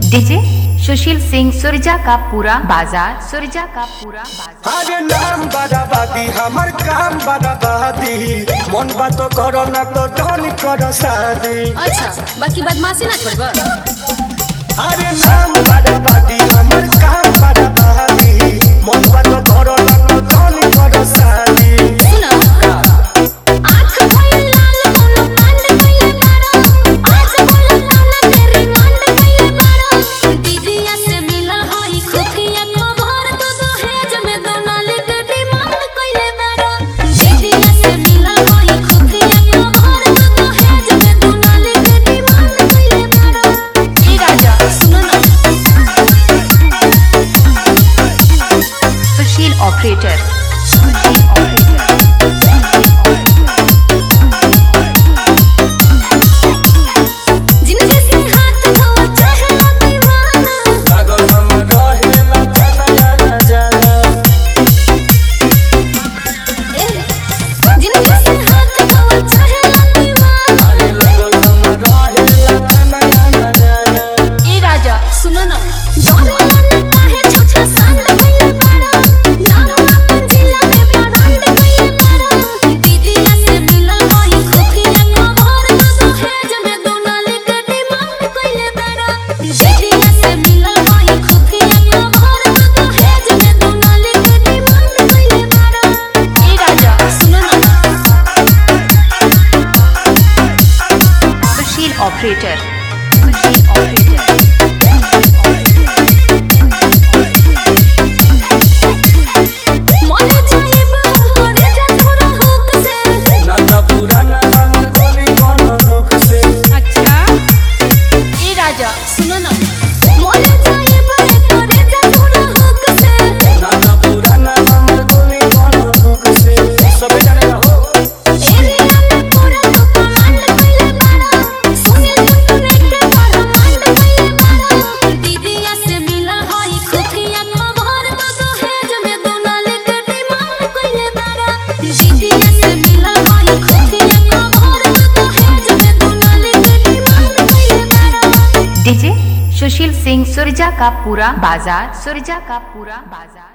DJ Sushil Singh सुरजा का पूरा बाजार, सुरजा का पूरा बाजार। अरे नाम बराबादी हमर काम बराबादी, मन बात करो ना तो डन करो शादी। अच्छा बाकी बदमाशी ना छोड़ब। अरे नाम बराबादी हमर काम बराबादी, मन बात करो ना तो डन करो शादी। सुनो आँख भइल लाल कोनो कांड कइले बारो, आज बोला ताना तेरी कांड कइले बारो। दीदिया से मिलल हई खुफिया खबर, तो दहेज में दोनाले के डिमांड कइले बारो। दीदिया से मिलल हई खुफिया खबर, तो दहेज में दोनाले के डिमांड कइले बारो। ई राजा सुनो ना, सुशील ऑपरेटर, जिनके से हाथ धोवा चाहे दीवाना। पागल हम रहेला जाना जाना। जिनके से हाथ धोवा चाहे दीवाना। अरे लगल हम रहेला जाना जाना। ए राजा सुनो ना, डर मन काहे छोटा सांड कइले बारो, नाम अपन जिला में बरांड कइले बारो। दीदिया से मिलल हई खुफिया खबर, तो दहेज में दोनाले के डिमांड कइले बारो। दीदिया से मिलल हई खुफिया खबर, तो दहेज में दोनाले के डिमांड कइले बारो। ए राजा सुनो ना, सुशील ऑपरेटर, सुशील ऑपरेटर। मर जाइब करे जा थोड़ा हुक से। ना पुराना हम गोली कोनो दुख से। अच्छा ए राजा सुनो ना, मर जाइब करे जा थोड़ा हुक से। ना पुराना हम गोली कोनो दुख से। सब जाने हो एरिया में पूरा तो कमांड कइले बारो, सुने सुने के फरमांड कइले बारो। दीदिया से मिलल हई खुफिया खबर, तो दहेज में दोनाले के डिमांड कइले बारो। दीदिया से मिलल हई खुफिया खबर, तो दहेज में दोनाले के डिमांड कइले बारो। डीजे सुशील सिंह सुरजा का पूरा बाजार, सुरजा का पूरा बाजार।